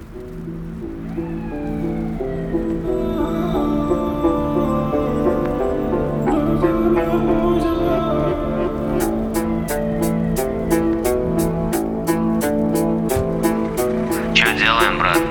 Чё делаем, брат?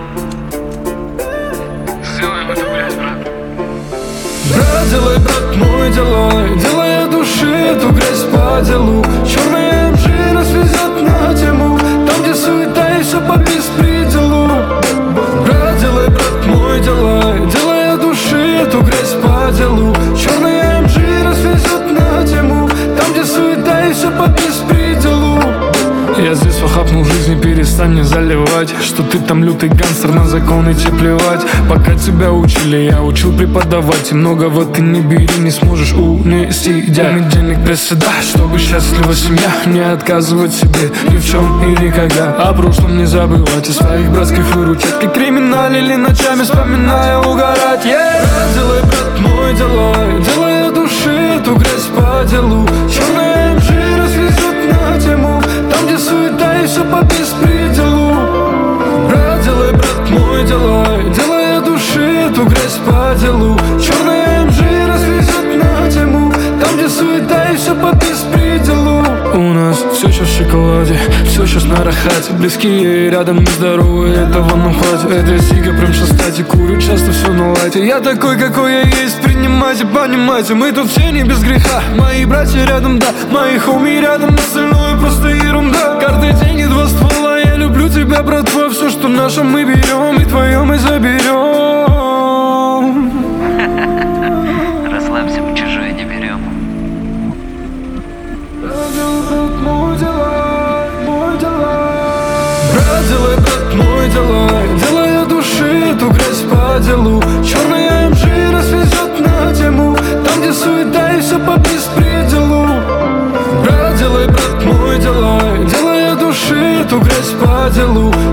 Сделаем это, блядь, брат. Брат, делай, брат мой, делай от души эту грязь по делу. Черная МЖ нас везет на тему, там, где суета и все по беспределу. Брат, делай, брат мой, делай от души эту грязь по делу. Черная МЖ нас везет на тему, там, где суета и все по беспределу. Я здесь фахапнул жизни, перестань не заливать, что ты там лютый гангстер, на законы тебе плевать. Пока тебя учили, я учил преподавать, и многого ты не бери, не сможешь унести. Иметь денег без стыда, чтобы счастлива семья, не отказывать себе ни в чем и никогда. О прошлом не забывать и своих братских выручать, как криминалили ночами, вспоминая угорать. Брат, делай, брат мой, делай от души эту грязь по делу. Черная МЖ развезет на тему, там, где суета и все по беспределу. Брат, делай, брат мой, делай от души эту грязь по делу. Черная МЖ развезет на тему, там, где суета и все по беспределу. У нас все сейчас в шоколаде, все сейчас на рахате. Близкие рядом, нездоровые, этого нам хватит. Это сига прям сейчас стати, курю часто все на лайте. Я такой, какой я есть, принимайте, понимайте. Мы тут все не без греха, мои братья рядом, да, мои хоми рядом, остальное просто ерунда. Карты, деньги, два ствола, я люблю тебя, братва. Все, что наше, мы берем, и твое мы заберем. Расслабься, мы чужое не берем. Брат, делай, брат мой, делай от души эту грязь по делу. Черная МЖ развезет на тему, там, где суета и все по беспределу. Брат, делай, брат мой, делай от души эту грязь по делу.